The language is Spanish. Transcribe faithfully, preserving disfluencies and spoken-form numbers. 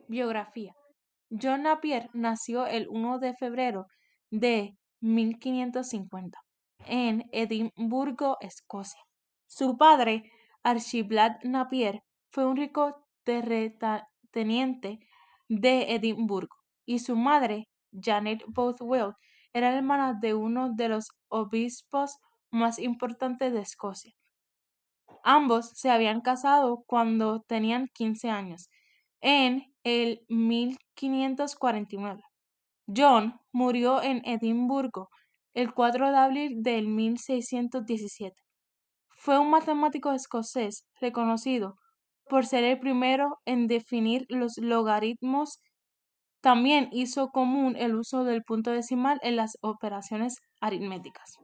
Biografía. John Napier nació el uno de febrero de mil quinientos cincuenta en Edimburgo, Escocia. Su padre, Archibald Napier, fue un rico terrateniente de Edimburgo y su madre, Janet Bothwell, era hermana de uno de los obispos más importantes de Escocia. Ambos se habían casado cuando tenían quince años, en el mil quinientos cuarenta y nueve. John murió en Edimburgo el cuatro de abril del mil seiscientos diecisiete. Fue un matemático escocés reconocido por ser el primero en definir los logaritmos. También hizo común el uso del punto decimal en las operaciones aritméticas.